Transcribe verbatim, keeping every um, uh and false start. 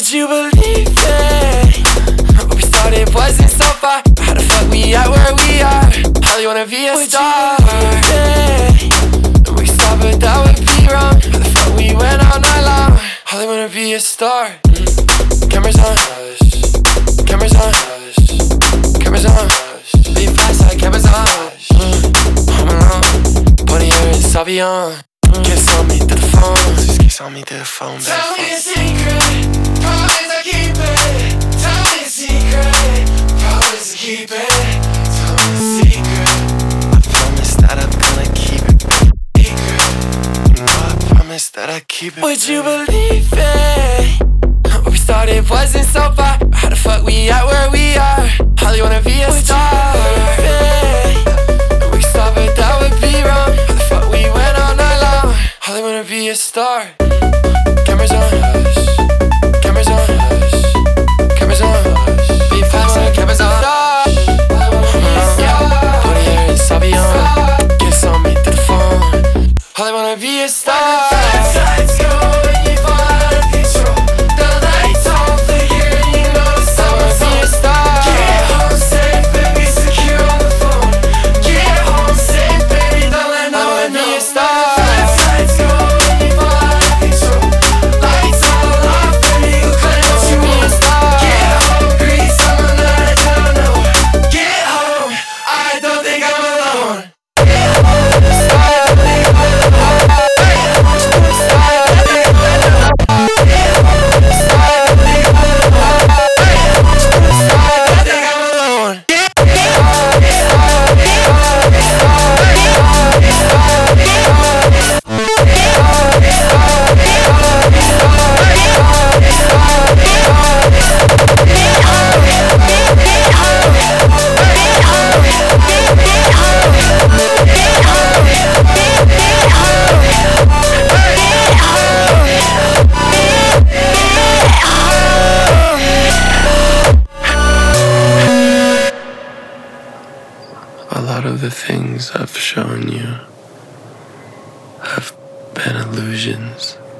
Would you believe it? What we started wasn't so far. How the fuck we at where we are? Holly wanna be a Would star. And we stop but that would be wrong. How the fuck we went all night long? Holly wanna be a star. mm. Cameras on, cameras on, cameras on. Be fast like cameras on. mm. Home alone, putting her in Savion. Kiss on me through the phone. Just kiss on me through the phone. Tell me a secret, promise I keep it. Tell me a secret, promise I keep it. Tell me a secret, I promise that I'm gonna keep it secret. You know I promise that I keep it. Would you believe it? What we started wasn't so far. How the fuck we at where we are? Holly wanna be a Would star. We stop but that would be wrong. How the fuck we went all night long? Holly wanna be a star. Cameras on, cameras on, cameras on. Be fast like cameras on. Put her in Savion. Kiss on me through the phone. Holly wanna be a star. sides go and you fall out of control. The lights all flicker and you know the summer's on. Get home safe, baby, secure on the phone. Get home safe, baby, don't let no one know. Sides go and you fall out of control. Lights all off, baby, who claims what you want? Get home, grease, someone that I don't know. Get home, I don't think I'm alone. A lot of the things I've shown you have been illusions.